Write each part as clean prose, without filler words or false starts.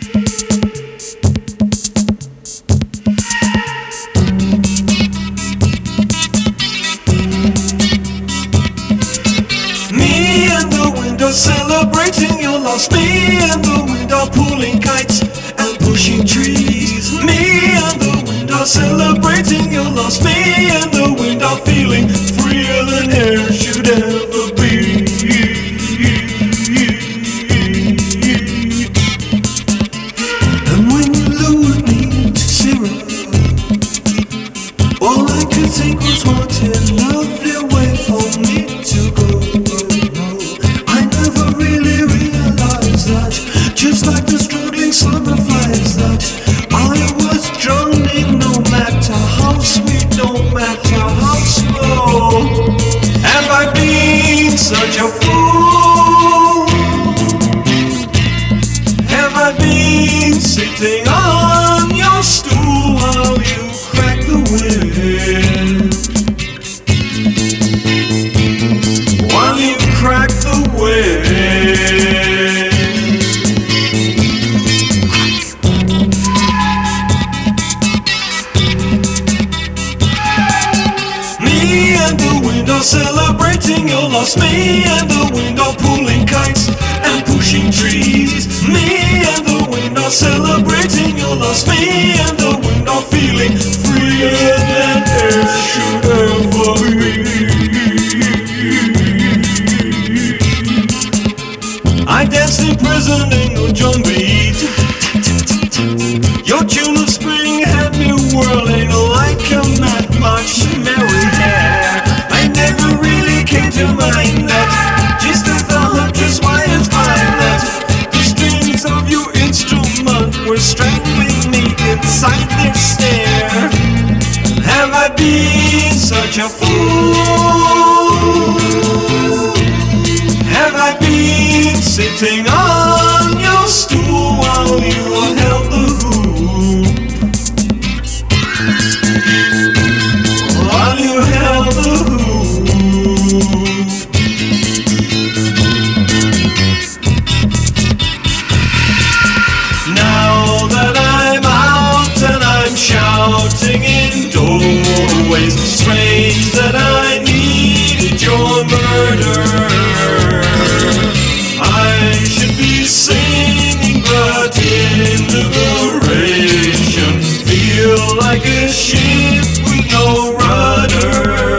Me and the wind are celebrating your loss. Me and the wind are pulling kites and pushing trees. Me and the wind are celebrating your loss. Me and the wind are feeling freer than air should ever be. And when you lured me to zero, all I could think was what a lovely way for me to go. Just like the strolling summer flies, that I was drowning, no matter how sweet, no matter how slow. Have I been such a fool? Have I been sitting on your stool while you crack the whip? While you crack the whip. Celebrating your loss. Me and the wind are pulling kites and pushing trees. Me and the wind are celebrating your loss. Me and the wind are feeling freer than air should ever be. I danced in prison in the drum beat. Your tune of spring had me whirling like a mad march merry hair. I never really came to mind that just as the huntress wires find that the strings of your instrument were strangling me inside their stare. Have I been such a fool? Have I been sitting on your stool while you held the hoop? While you held the hoop. Now that I'm out and I'm shouting in doorways, strange that I needed your murder. I should be singing, but in liberation feel like a ship with no rudder.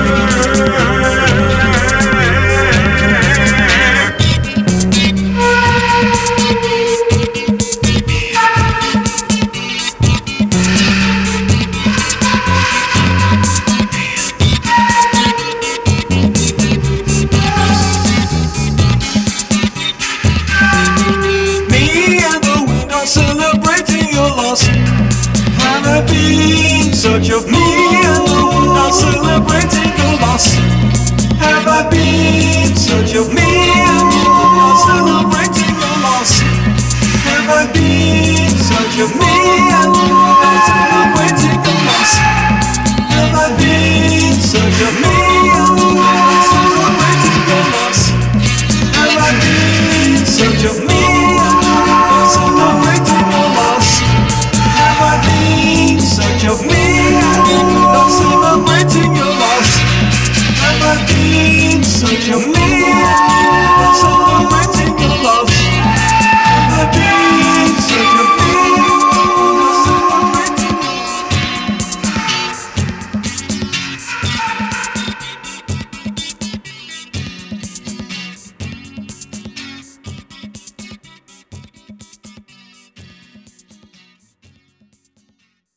Celebrating your loss. Have I been such a fool? Me and the wind are celebrating your loss. Have I been such a fool?